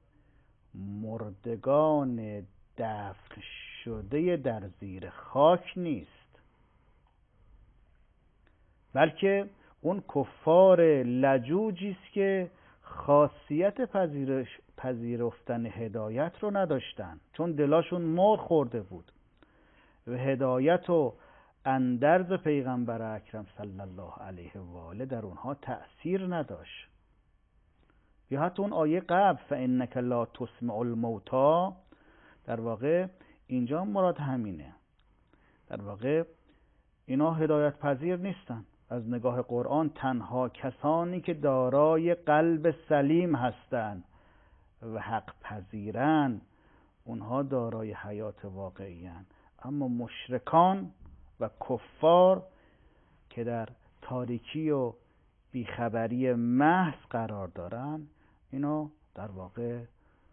مردگان دفن شده در زیر خاک نیست، بلکه اون کفار لجوجی است که خاصیت پذیرفتن هدایت رو نداشتن، چون دلاشون مر خورده بود و هدایت و اندرز پیغمبر اکرم صلی الله علیه و آله در اونها تأثیر نداشت. یا حتی اون آیه قبل فانک لا تسمع الموتی، در واقع اینجا مراد همینه. در واقع اینا هدایت پذیر نیستن. از نگاه قرآن تنها کسانی که دارای قلب سلیم هستند و حق پذیرن اونها دارای حیات واقعی هستند. اما مشرکان و کفار که در تاریکی و بیخبری محض قرار دارن، اینا در واقع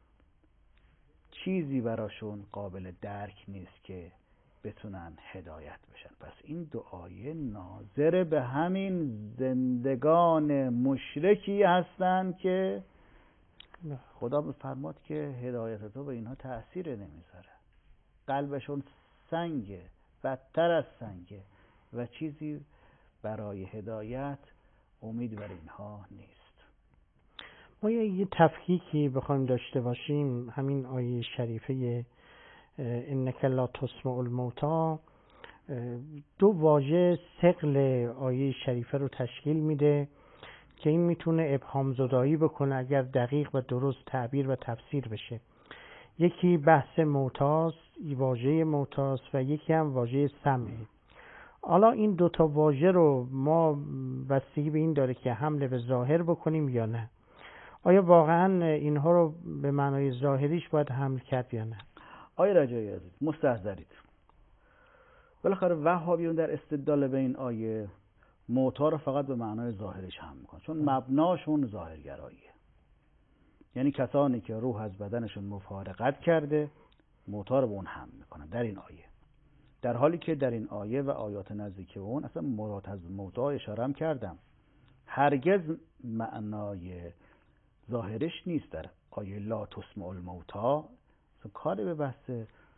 چیزی براشون قابل درک نیست که بتونن هدایت بشن. پس این دو آیه ناظر به همین زندگان مشرکی هستند که خدا بفرماد که هدایت تو به اینها تأثیر نمیذاره، قلبشون سنگه، بدتر از سنگه و چیزی برای هدایت امید بر اینها نیست. ما یه تفکیکی بخوایم داشته باشیم، همین آیه شریفه انک لا تسمع الموتی دو واژه ثقل آیه شریفه رو تشکیل میده که این میتونه ابهام زدایی بکنه اگر دقیق و درست تعبیر و تفسیر بشه. یکی بحث موتاست، واژه موتاست، و یکی هم واژه سمعه. حالا این دوتا واژه رو ما بستگی به این داره که حمله به ظاهر بکنیم یا نه. آیا واقعا اینها رو به معنای ظاهریش باید حمل کرد یا نه؟ آیه رجایی عزیز مستحضرید، بالاخره وهابیون در استدلال به این آیه موتا رو فقط به معنای ظاهرش حمل میکنن، چون مبناشون ظاهرگراییه. یعنی کسانی که روح از بدنشون مفارقت کرده موتا رو به اون حمل میکنن در این آیه، در حالی که در این آیه و آیات نزدیک اون اصلا مراد از موتا اشاره هم کردم، هرگز معنای ظاهرش نیست. در آیه لا تسمع الموتی کاری به بحث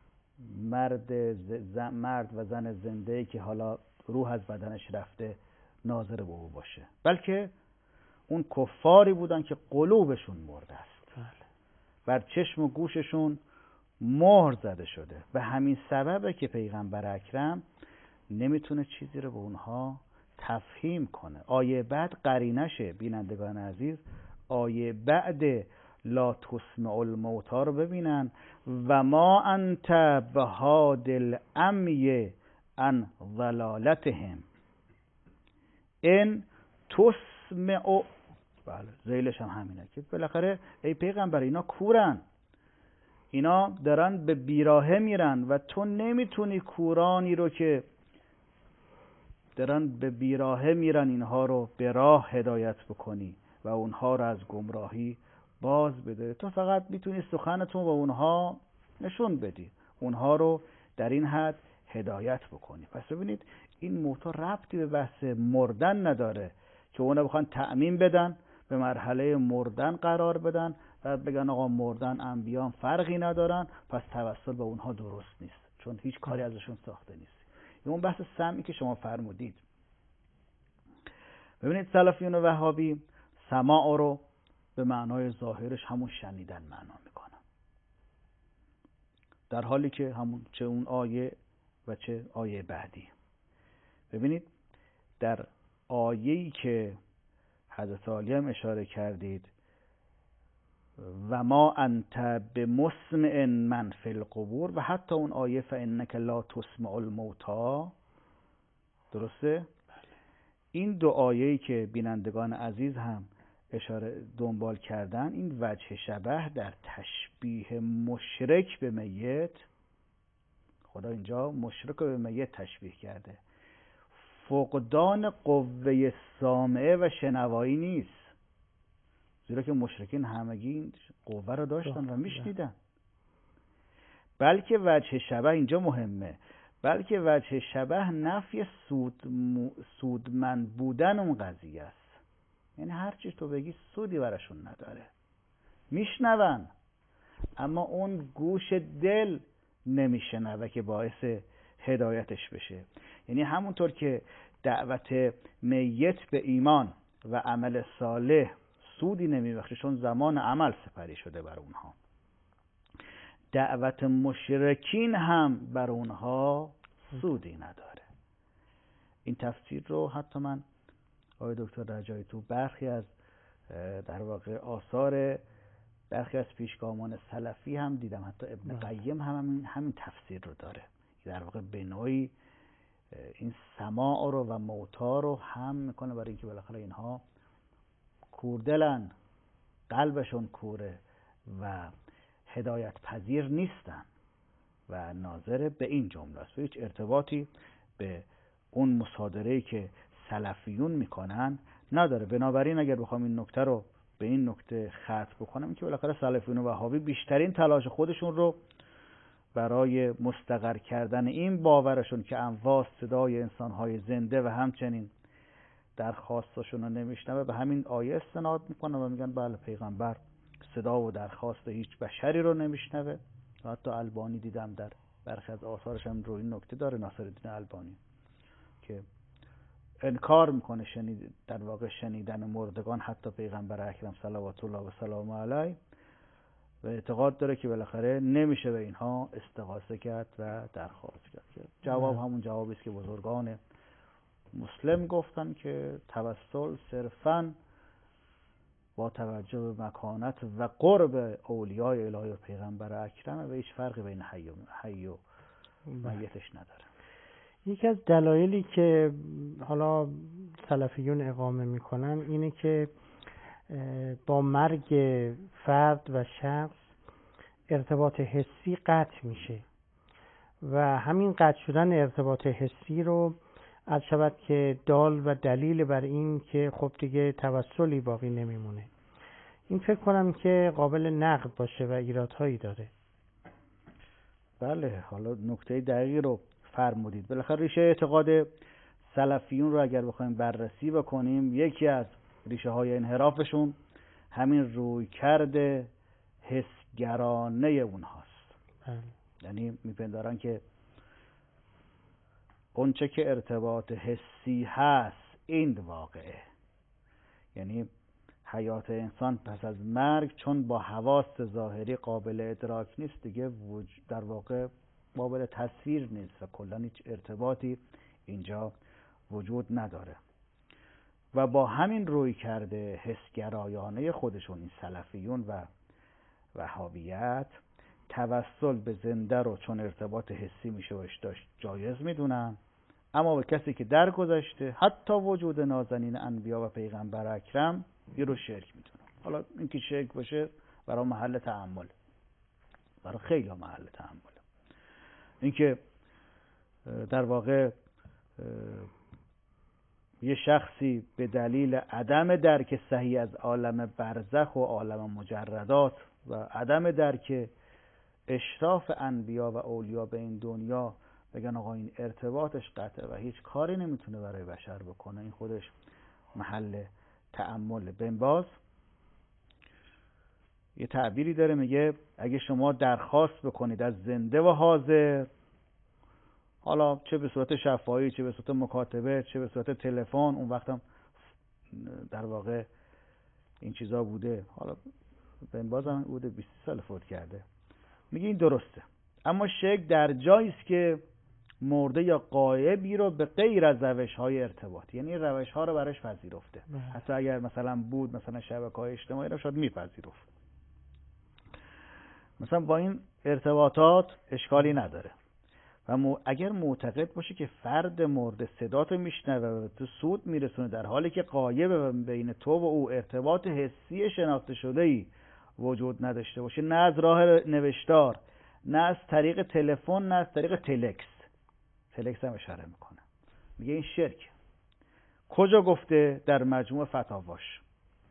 مرد و زن زنده که حالا روح از بدنش رفته ناظر به او باشه، بلکه اون کفاری بودن که قلوبشون مرده است، بر چشم و گوششون مهر زده شده و همین سببه که پیغمبر اکرم نمیتونه چیزی رو به اونها تفهیم کنه. آیه بعد قرینشه بینندگان عزیز، آیه بعد لا تسمع الموتی رو ببینن و ما انت بهاد العمی عن ضلالتهم ان تسمع. بله ذیلش هم همینه که بالاخره ای پیغمبر اینا کورن، اینا دارن به بیراهه میرن و تو نمیتونی کورانی رو که دارن به بیراهه میرن اینها رو به راه هدایت بکنی و اونها رو از گمراهی باز بده. تو فقط میتونی سخنتون به اونها نشون بدی، اونها رو در این حد هدایت بکنی. پس ببینید این موضوع ربطی به بحث مردن نداره که اونا بخوان تعمیم بدن، به مرحله مردن قرار بدن و بگن آقا مردن انبیان فرقی ندارن پس توسل به اونها درست نیست چون هیچ کاری ازشون ساخته نیست. اون بحث سمعی که شما فرمودید، ببینید سلفیون و وهابی سماع رو به معنای ظاهرش همون شنیدن معنا میکنن، در حالی که همون چه اون آیه و چه آیه بعدی. ببینید در آیه‌ای که حضرت علی هم اشاره کردید و ما انت بمسمع من فی القبور و حتی اون آیه فانک لا تسمع الموتی، درسته؟ این دو آیه‌ای که بینندگان عزیز هم اشاره دنبال کردن، این وجه شبه در تشبیه مشرک به میت، خدا اینجا مشرک به میت تشبیه کرده، فقدان قوه سامعه و شنوایی نیست، زیرا که مشرکین همگی این قوه رو داشتن و میشنیدن، بلکه وجه شبه اینجا مهمه، بلکه وجه شبه نفی سودمند بودن اون قضیه است. یعنی هر چی تو بگی سودی براشون نداره، میشنون اما اون گوش دل نمیشنوه که باعث هدایتش بشه. یعنی همونطور که دعوت میت به ایمان و عمل صالح سودی نمیبخشه، چون زمان عمل سپری شده بر اونها. دعوت مشرکین هم بر اونها سودی نداره. این تفسیر رو حتی من آقای دکتر رجایی تو برخی از در واقع آثار برخی از پیشگامان سلفی هم دیدم، حتی ابن قیم هم همین تفسیر رو داره. در واقع به نوعی این سماع رو و موتا رو هم میکنه، برای اینکه بالاخره اینها کوردلن، قلبشون کوره و هدایت پذیر نیستن و ناظر به این جمله است و هیچ ارتباطی به اون مصادره‌ای که سلفیون میکنن نداره. بنابراین اگر بخوام این نکته رو به این نکته ختم بکنم که بالاخره سلفیون و وهابی بیشترین تلاش خودشون رو برای مستقر کردن این باورشون که اموات صدای انسان‌های زنده و همچنین درخواستشون رو نمیشنوه به همین آیه استناد میکنن و میگن بله پیغمبر صدا و درخواست هیچ بشری رو نمیشنوه. حتی البانی دیدم در برخی از آثارش هم روی این نکته داره، ناصرالدین البانی، که انکار میکنه در واقع شنیدن مردگان حتی پیغمبر اکرم صلوات الله و سلام علیه، و اعتقاد داره که بالاخره نمیشه به اینها استغاثه کرد و درخواست کرد. جواب همون جوابی است که بزرگان مسلم گفتن که توسل صرفاً با توجه به مکانت و قرب اولیای الهی و پیغمبر اکرم و هیچ فرقی بین حی و میتش نداره. یکی از دلایلی که حالا سلفیون اقامه میکنن اینه که با مرگ فرد و شخص ارتباط حسی قطع میشه و همین قطع شدن ارتباط حسی رو عرض شود که دال و دلیل بر این که خب دیگه توسلی باقی نمیمونه. این فکر کنم که قابل نقد باشه و ایرادهایی داره. بله، حالا نکته دقیقی رو فرمودید. بالاخره ریشه اعتقاد سلفیون رو اگر بخوایم بررسی بکنیم، یکی از ریشه های انحرافشون همین رویکرد حسگرانه اونهاست. یعنی میپندارن که اونچه که ارتباط حسی هست این واقعه، یعنی حیات انسان پس از مرگ چون با حواس ظاهری قابل ادراک نیست دیگه در واقع قابل تصویر نیست و کلا هیچ ارتباطی اینجا وجود نداره. و با همین روی کرده حسگرایانه خودشون این سلفیون و وهابیت توسل به زنده رو چون ارتباط حسی میشه و داشت جایز میدونن، اما به کسی که درگذشته حتی وجود نازنین انبیا و پیغمبر اکرم یه رو شرک میدونن. حالا اینکه شرک باشه برای محل تأمل، برای خیلی محل تأمل. اینکه در واقع یه شخصی به دلیل عدم درک صحیح از عالم برزخ و عالم مجردات و عدم درک اشراف انبیا و اولیا به این دنیا بگن آقا این ارتباطش قطعه و هیچ کاری نمیتونه برای بشر بکنه، این خودش محل تأمل. بن باز یه تعبیری داره، میگه اگه شما درخواست بکنید از زنده و حاضر، حالا چه به صورت شفاهی، چه به صورت مکاتبه، چه به صورت تلفن، اون وقت هم در واقع این چیزا بوده، حالا بن باز هم بوده 20 سال فوت کرده، میگه این درسته، اما شک در جایی است که مرده یا غایبی رو به غیر از روش‌های ارتباط، یعنی روش‌ها رو براش پذیرفته، حتی اگر مثلا بود مثلا شبکه‌های اجتماعی رو شاید میپذیرفت، مثلا با این ارتباطات اشکالی نداره. و اگر معتقد باشه که فرد مرده صداتو میشنوه و تو سود میرسونه در حالی که غایبه و بین تو و او ارتباط حسی شناخته شده‌ای وجود نداشته باشه، نه از راه نوشتار، نه از طریق تلفن، نه از طریق تلکس هم اشاره میکنه، میگه این شرک. کجا گفته؟ در مجموع فتاواش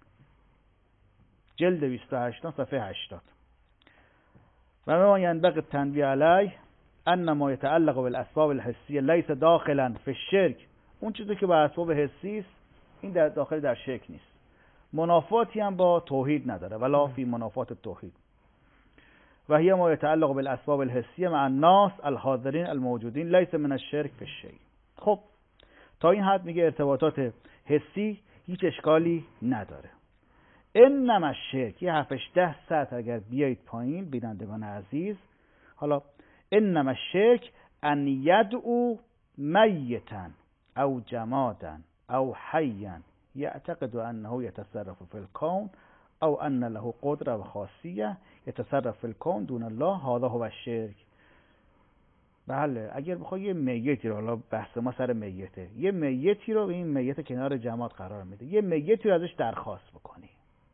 جلد 28 صفحه 80. و ما ينبغي التنبيه علیه ان ما يتعلق بالاسباب الحسیه لیس داخلا فی الشرک، اون چیزی که با اسباب حسی است این در داخل در شرک نیست، منافاتی هم با توحید نداره، ولا فی منافات التوحید. و هی ما يتعلق بالاسباب الحسیه مع الناس الحاضرین الموجودین لیس من الشرک فی الشیء. خب تا این حد میگه ارتباطات حسی هیچ اشکالی نداره. انما الشرک، یه 7-10 سطر اگر بیایید پایین بینندگان عزیز، حالا انما الشرک ان یدعو میتا او جمادا او حیا یعتقد انه یتصرف فی الکون او ان له قدره و خاصیه یتصرف فی الکون دون الله، هذا هو الشرک. بله، اگر بخوای یه میتی رو، حالا بحث ما سر میته، یه میتی رو، این میت کنار جماد قرار میده، یه میتی رو ازش درخواست بکنی،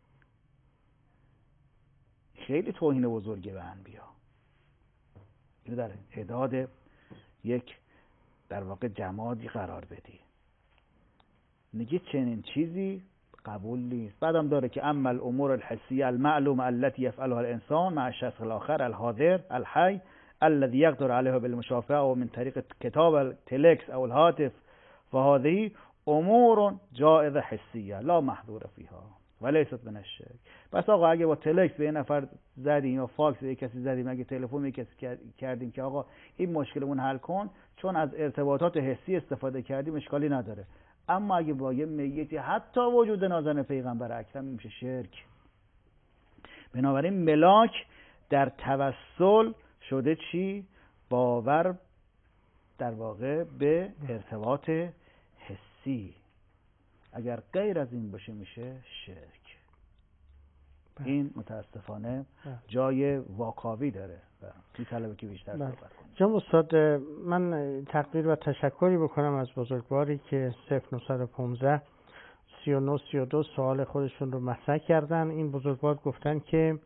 خیلی توهین بزرگه به انبیا. اینو در اعداد یک در واقع جمادی قرار بدی، میگه چنین چیزی قبول نیست. بعدم داره که اما الامور الحسیه المعلومه التي يفعلها الانسان مع الشخص الاخر الحاضر الحي الذي يقدر عليها بالمشافهه او من طریق کتاب التلکس او الهاتف فهذه امور جائزه حسیه لا محظور فيها ولیست من الشرک. پس آقا اگه با تلکس به یه نفر زدیم یا فاکس به کسی زدیم، اگه تلفن به کسی کردیم که آقا این مشکلمون حل کن، چون از ارتباطات حسی استفاده کردیم اشکالی نداره. اما اگه با یه میتی حتی وجود نازن پیغمبر اکرم میشه شرک. بنابراین ملاک در توسل شده چی؟ باور در واقع به ارتباط حسی. اگر غیر از این باشه میشه شرک. این متاسفانه جای واکاوی داره و می‌طلبه که بیشتر صحبت کنیم. جناب استاد، من تقدیر و تشکری بکنم از بزرگواری که 0915 3932 سوال خودشون رو مطرح کردن. این بزرگوار گفتن که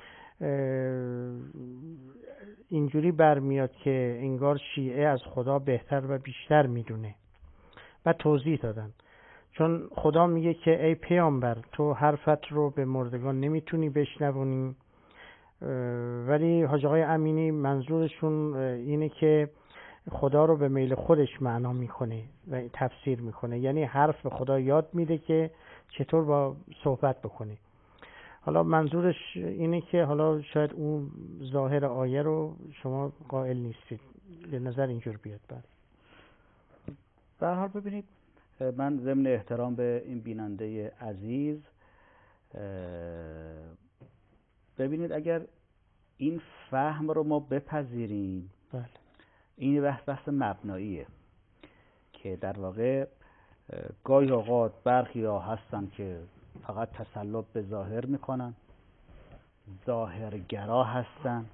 اینجوری برمیاد که انگار شیعه از خدا بهتر و بیشتر میدونه و توضیح دادن، چون خدا میگه که ای پیامبر تو حرفت رو به مردگان نمیتونی بشنونی، ولی حاج آقای امینی منظورشون اینه که خدا رو به میل خودش معنا میکنه و تفسیر میکنه، یعنی حرف به خدا یاد میده که چطور با صحبت بکنه. حالا منظورش اینه که حالا شاید اون ظاهر آیه رو شما قائل نیستید، به نظر اینجور بیاد. به هر حال ببینید، من ضمن احترام به این بیننده عزیز، ببینید اگر این فهم رو ما بپذیریم، بله، این بحث مبناییه که در واقع گاهی اوقات برخی ها هستن که فقط تسلط به ظاهر میکنن، ظاهرگرا هستن.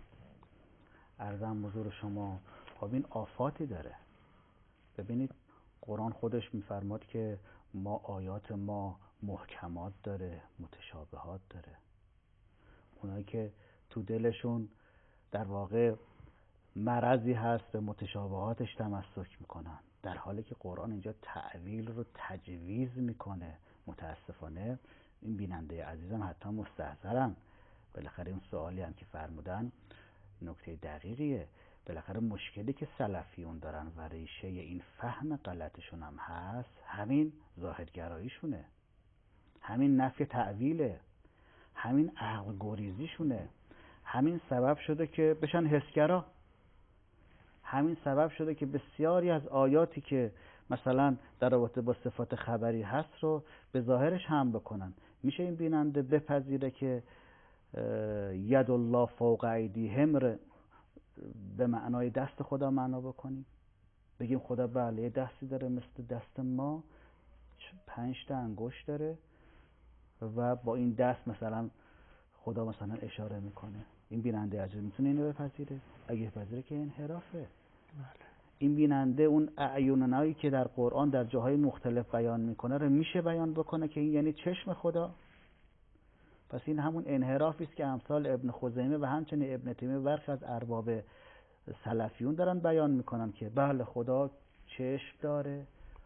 عرضم حضور شما خب این آفاتی داره. ببینید قرآن خودش میفرماد که ما آیات ما محکمات داره، متشابهات داره. اونایی که تو دلشون در واقع مرضی هست به متشابهاتش تمسک میکنن، در حالی که قرآن اینجا تعویل رو تجویز میکنه. متاسفانه این بیننده عزیزم حتی مستحضرم، بالاخره اون سوالی هم که فرمودن نکته دقیقیه. بالاخره مشکلی که سلفیون دارن و ریشه این فهم غلطشون هم هست همین ظاهرگراییشونه، همین نفی تعویله، همین عقل گریزیشونه، همین سبب شده که بشن حسگرا، همین سبب شده که بسیاری از آیاتی که مثلا در رابطه با صفات خبری هست رو به ظاهرش هم بکنن. میشه این بیننده بپذیره که ید الله فوق ایدیهم به معنای دست خدا معنا بکنیم، بگیم خدا بله یه دستی داره مثل دست ما، 5 تا انگشت داره و با این دست مثلا خدا مثلا اشاره میکنه. این بیننده عجب میتونه اینو بپذیره؟ اگه بپذیره که انحرافه. این بیننده اون اعیوننایی که در قرآن در جاهای مختلف بیان میکنه رو میشه بیان بکنه که این یعنی چشم خدا؟ پس این همون انحرافی است که امثال ابن خزیمه و همچنین ابن تیمیه و برخی از ارباب سلفیون دارن بیان میکنن که بله خدا چشم داره،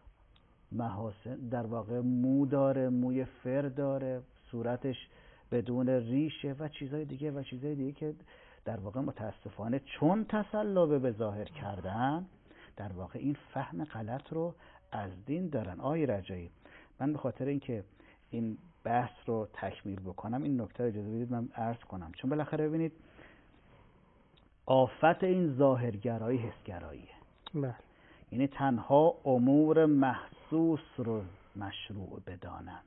محاسن در واقع مو داره، موی فر داره، صورتش بدون ریشه و چیزای دیگه که در واقع متاسفانه چون تسلب به ظاهر کردن در واقع این فهم غلط رو از دین دارن. آقای رجایی، من به خاطر اینکه این بحث رو تکمیل بکنم این نکته رو اجازه بدید من عرض کنم، چون بالاخره ببینید آفت این ظاهرگرایی حسگراییه. بله. یعنی تنها امور محسوس رو مشروع بدانند.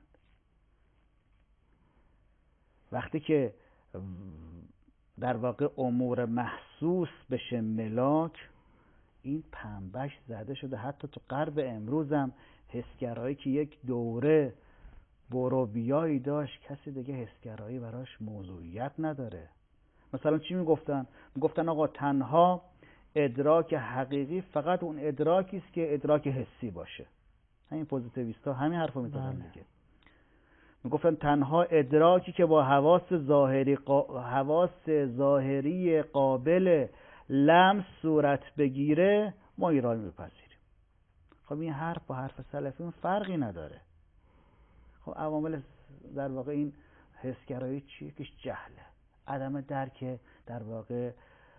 وقتی که در واقع امور محسوس بشه ملاک، این پنبهش زده شده. حتی تو غرب امروز هم حسگرایی که یک دوره برو بیایی داشت، کسی دیگه حسگرایی براش موضوعیت نداره. مثلا چی میگفتن؟ میگفتن آقا تنها ادراک حقیقی فقط اون ادراکی است که ادراک حسی باشه. همین پوزیتیویستا همین حرفو میزنن دیگه. میگفتن تنها ادراکی که با حواس ظاهری قابل لمس صورت بگیره ما ایران میپذیریم. خب این حرف با حرف سلفیون فرقی نداره. خب عوامل در واقع این حسگرایی چیه؟ که جهله، عدم درک در واقع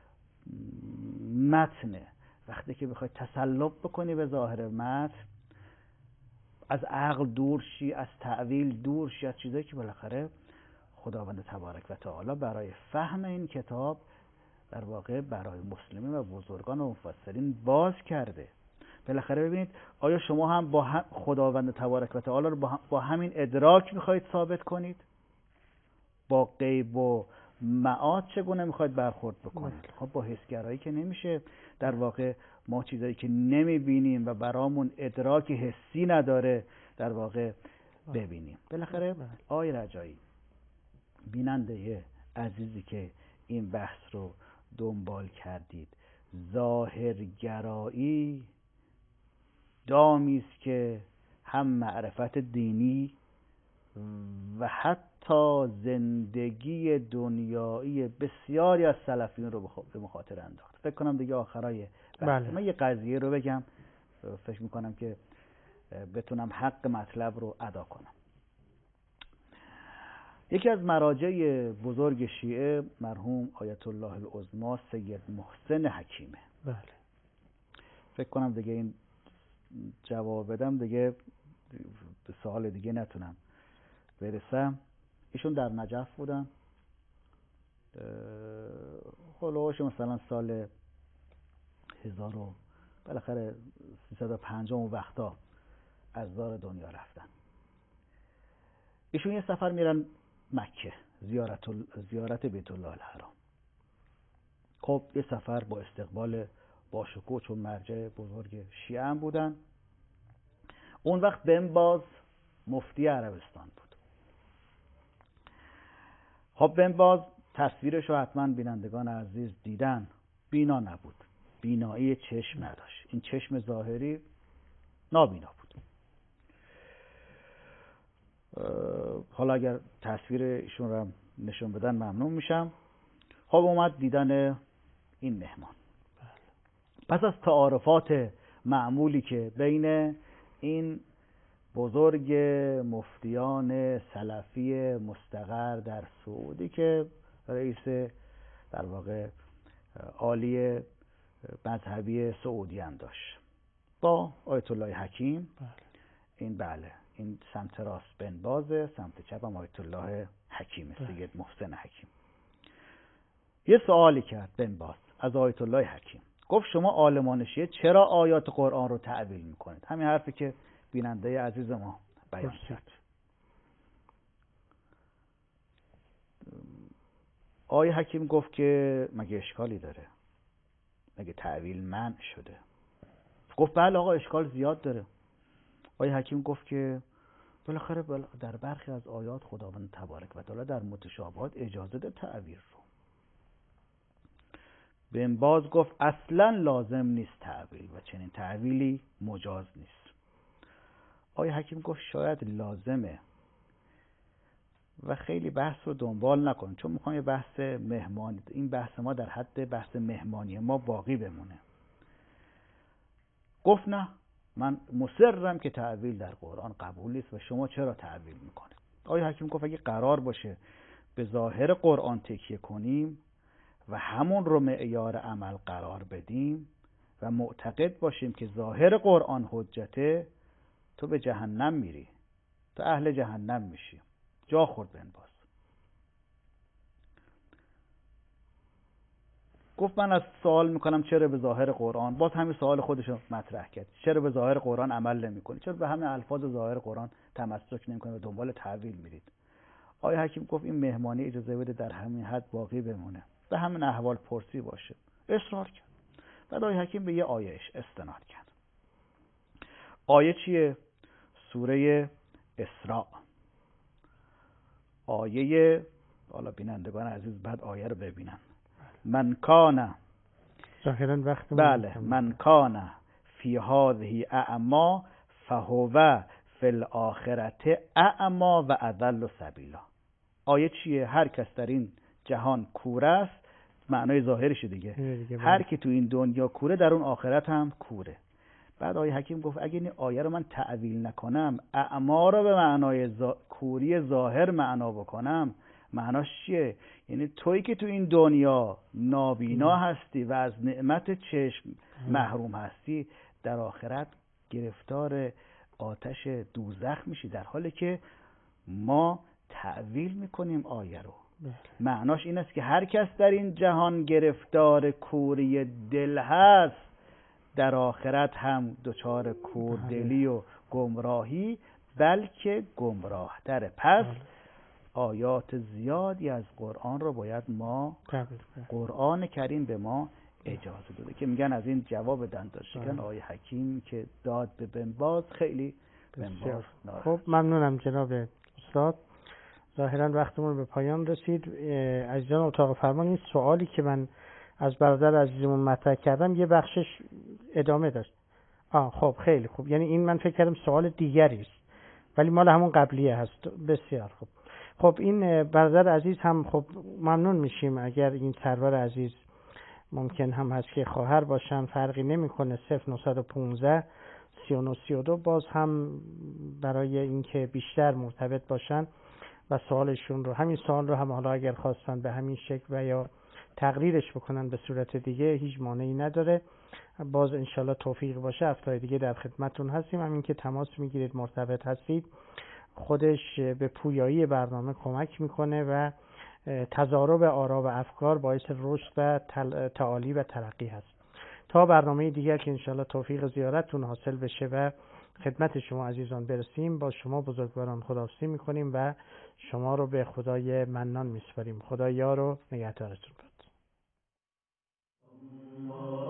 متنه. وقتی که بخوای تسلط بکنی به ظاهر متن، از عقل دور شی، از تأویل دور شی، از چیزایی که بالاخره خداوند تبارک و تعالی برای فهم این کتاب در واقع برای مسلمین و بزرگان و مفسرین باز کرده. بالاخره ببینید آیا شما هم با خداوند تبارک و تعالی رو با همین ادراک میخواید ثابت کنید؟ با غیب و معاد چگونه میخواید برخورد بکنید؟ خب با حسگرایی که نمیشه در واقع ما چیزایی که نمیبینیم و برامون ادراک حسی نداره در واقع ببینیم. بالاخره آقای رجایی، بیننده عزیزی که این بحث رو دنبال کردید، ظاهرگرایی دامی است که هم معرفت دینی و حتی زندگی دنیایی بسیاری از سلفیون رو به مخاطره انداخت. فکر کنم دیگه آخرای بحث من یه قضیه رو بگم، فکر میکنم که بتونم حق مطلب رو ادا کنم. یکی از مراجع بزرگ شیعه مرحوم آیت الله العظمی سید محسن حکیمه. بله. فکر کنم دیگه این جواب بدم دیگه به سوال دیگه نتونم برسم. ایشون در نجف بودن، خلوش مثلا سال 1000 بالاخره 350 وقتا از دار دنیا رفتن. ایشون یه سفر میرن مکه، زیارت بیت الله الحرام. خب یه سفر با استقبال باشکوه، چون مرجع بزرگ شیعه هم بودن. اون وقت بن باز مفتی عربستان بود. خب بن باز تصویرش رو حتما بینندگان عزیز دیدن. بینا نبود، بینایی چشم نداشت. این چشم ظاهری نابینا بود. حالا اگر تصویر ایشون رو نشون بدن ممنون میشم. خب اومد دیدن این مهمان. پس از تعارفات معمولی که بین این بزرگ مفتیان سلفی مستقر در سعودی که رئیس در واقع عالی مذهبی سعودی هم داشت، با آیت الله حکیم، این سمت راست بن بازه، سمت چپ هم آیت الله حکیم، سید محسن حکیم. یه سوالی کرد بن باز از آیت الله حکیم، گفت شما عالمان شیعه چرا آیات قرآن رو تعویل میکنید؟ همین حرفی که بیننده عزیز ما بیان کرد. آیه حکیم گفت که مگه اشکالی داره؟ مگه تعویل منع شده؟ گفت بله آقا اشکال زیاد داره. آیه حکیم گفت که بالاخره در برخی از آیات خداوند تبارک و تعالی در متشابهات اجازه ده تعویل رو. بن باز گفت اصلا لازم نیست تعویل و چنین تعویلی مجاز نیست. آیه حکیم گفت شاید لازمه و خیلی بحث رو دنبال نکن، چون میخوام یه بحث مهمانی، این بحث ما در حد بحث مهمانی ما باقی بمونه. گفت نه، من مصرم که تعویل در قرآن قبول نیست و شما چرا تعویل میکنید؟ آیه حکیم گفت اگه قرار باشه به ظاهر قرآن تکیه کنیم و همون رو معیار عمل قرار بدیم و معتقد باشیم که ظاهر قرآن حجته، تو به جهنم میری، تو اهل جهنم میشی. جا خورد بن باز. گفت من از سوال میکنم چرا به ظاهر قرآن، باز همین سوال خودش رو مطرح کرد، چرا به ظاهر قرآن عمل نمیکنید، چرا به همین الفاظ ظاهر قرآن تمسک نمیکنید و دنبال تعویل میرید؟ آقای حکیم گفت این مهمانی اجازه بده در همین حد باقی بمونه، به همین احوال پرسی باشه. اصرار کرد. بعد آقای حکیم به یه آیهش استناد کرد. آیه چیه؟ سوره اسراء. آیه، حالا بینندگان عزیز بعد آیه رو ببینن. من کان، ظاهراً وقت بله، من کان فی هذه اعما فهو فی الاخرة اعما و اضل سبیلا. آیه چیه؟ هر کس در این جهان کور است، معنای ظاهرش دیگه، هر کی تو این دنیا کوره در اون آخرت هم کوره. بعد آیه حکیم گفت اگه این آیه رو من تعویل نکنم، اعما رو به معنای کوری ظاهر معنا بکنم، معناش چیه؟ یعنی تویی که تو این دنیا نابینا هستی و از نعمت چشم محروم هستی، در آخرت گرفتار آتش دوزخ میشی، در حالی که ما تعویل میکنیم آیه رو. معناش این است که هر کس در این جهان گرفتار کوری دل هست، در آخرت هم دچار کوردلی و گمراهی، بلکه گمراه تره. پس آیات زیادی از قرآن رو باید ما، قرآن کریم به ما اجازه داده که میگن از این جواب دندانشکن آیه حکیم که داد به بنباز خیلی بنباز ناراحت. خب ممنونم جناب استاد. ظاهرا وقتمون به پایان رسید. عزیزان اتاق فرمان، این سوالی که من از برادر عزیزمون مطرح کردم یه بخشش ادامه داشت. خب خیلی خوب، یعنی این من فکر کردم سوال دیگری است ولی مال همون قبلیه هست. بسیار خوب. خب این برادر عزیز هم خب ممنون میشیم اگر این سرور عزیز ممکن هم هست که خواهر باشن، فرقی نمیکنه، 0915 3932 باز هم برای اینکه بیشتر مرتبط باشن و سوالشون رو، همین سوال رو هم حالا اگر خواستن به همین شکل و یا تقریرش بکنن به صورت دیگه هیچ مانعی نداره. باز انشالله توفیق باشه هفته دیگه در خدمتون هستیم. همین که تماس میگیرید مرتبط هستید خودش به پویایی برنامه کمک میکنه و تضارب آرا و افکار باعث رشد و تعالی و ترقی هست. تا برنامه دیگر که انشالله توفیق زیارتتون حاصل بشه و خدمت شما عزیزان برسیم، با شما بزرگواران خداحافظی میکنیم و شما رو به خدای منان میسپاریم. خدا یار و نگهدارتون باد.